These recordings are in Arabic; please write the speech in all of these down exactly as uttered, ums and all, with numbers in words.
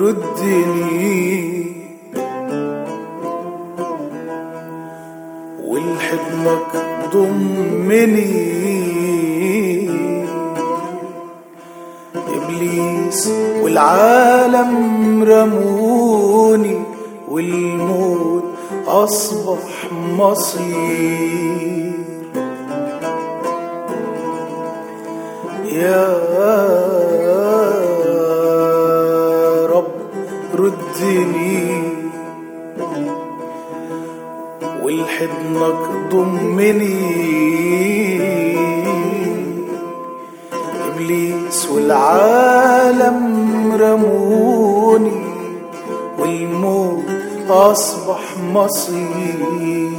ردني ولحضنك ضمني. إبليس والعالم رموني والموت أصبح مصير. يا رب ردني ولحضنك ضمني. إبليس والعالم رموني والموت أصبح مصير.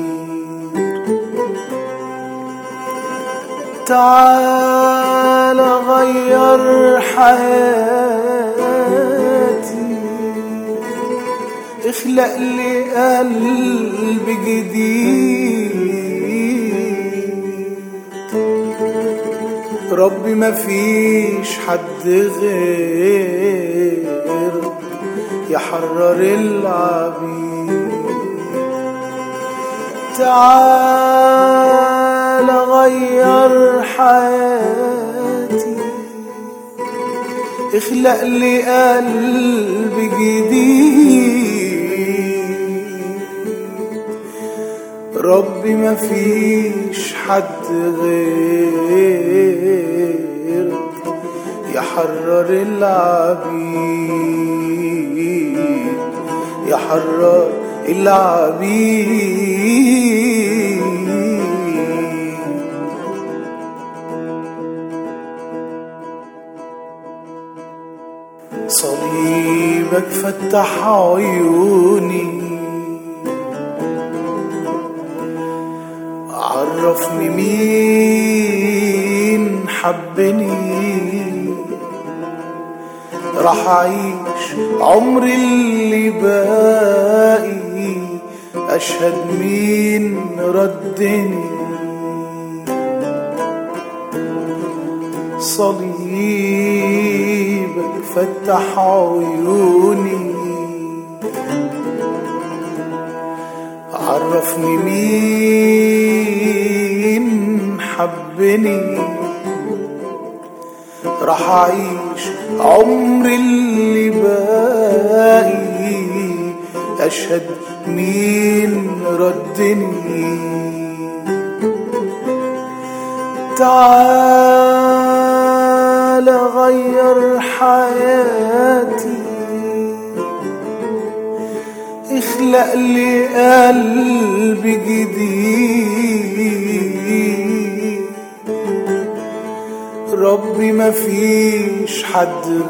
تعال غير حياتي، اخلق لي قلب جديد. ربي ما فيش حد غير يحرر العبيد. تعال غير حياتي، اخلق لي قلب جديد. ربي ما فيش حد غير يحرر العبيد، يحرر العبيد. صليبك فتح عيوني، عرفني مين حبني. راح أعيش عمري اللي باقي أشهد مين ردني. صليبك فتح عيوني، عرفني مين حبني. راح أعيش عمري اللي باقي أشهد مين ردني. تعال غير حياتي، اخلق لي قلب جديد. ربي ما فيش حد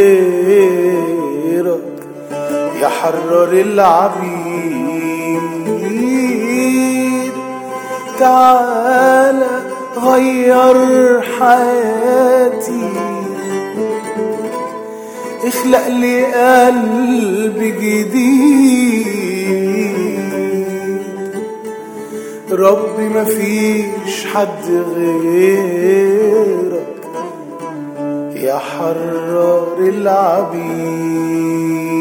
غيرك يحرر العبيد. تعال غير حياتي، اخلق لي قلب جديد. ربي ما فيش حد غيرك يحرر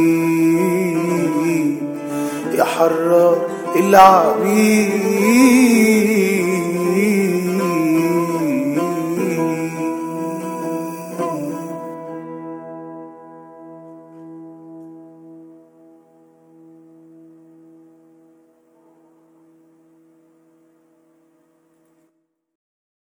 العبيد، يحرر العبيد.